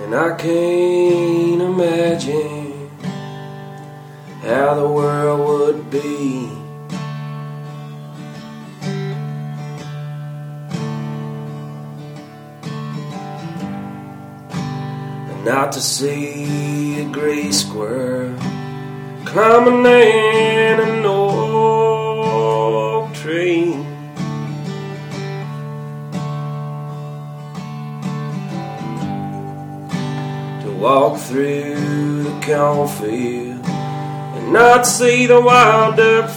And I can't imagine how the world would be and not to see a gray squirrel climbing in an oak tree. To walk through the cornfield and not see the wild duck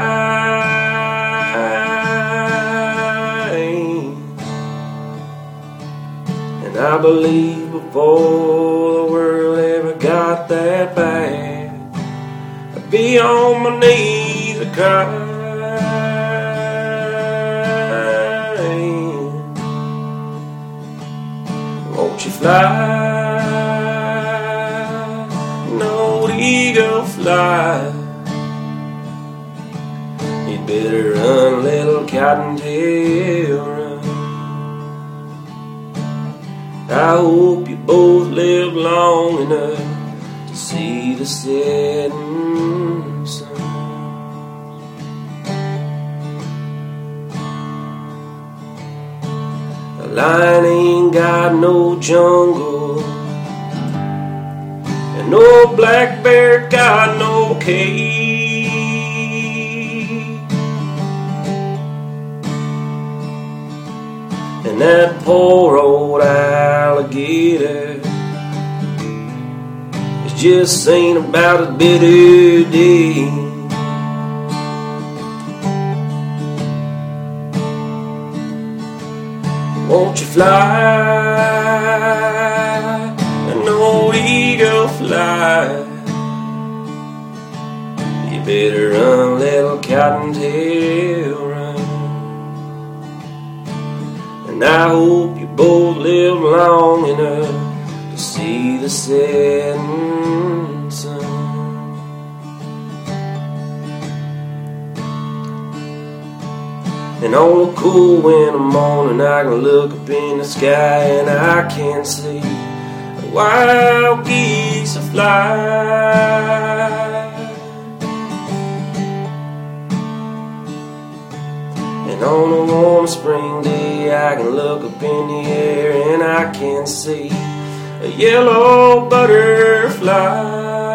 flying. And I believe before the world ever got that bad, I'd be on my knees a crying. Won't you fly? Eagle fly. You'd better run, little cottontail, run. I hope you both live long enough to see the setting sun. The lion ain't got no jungle, no black bear got no cave. And that poor old alligator is just saying about his bitter day. Won't you fly? Eagle fly. You better run, little cottontail, run. And I hope you both live long enough to see the setting sun. And on a cool winter morning I can look up in the sky and I can see wild geese fly. And on a warm spring day I can look up in the air and I can see a yellow butterfly.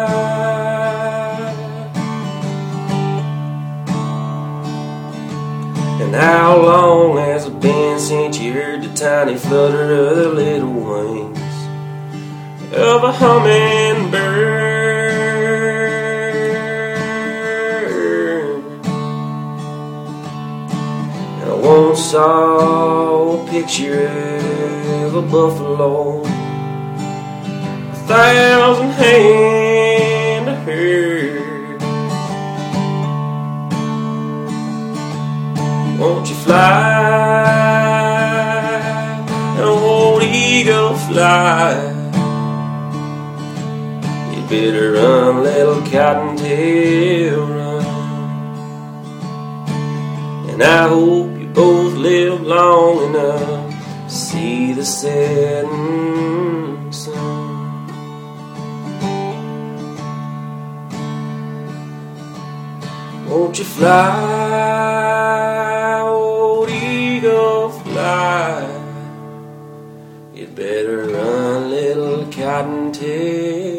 And how long has it been since you heard the tiny flutter of the little wings of a hummingbird? And I once saw a picture of a buffalo, 1,000 hand to herd. Won't you fly, an old eagle fly? Better run, little cottontail, run. And I hope you both live long enough to see the setting sun. Won't you fly, old eagle fly? You better run, little cottontail.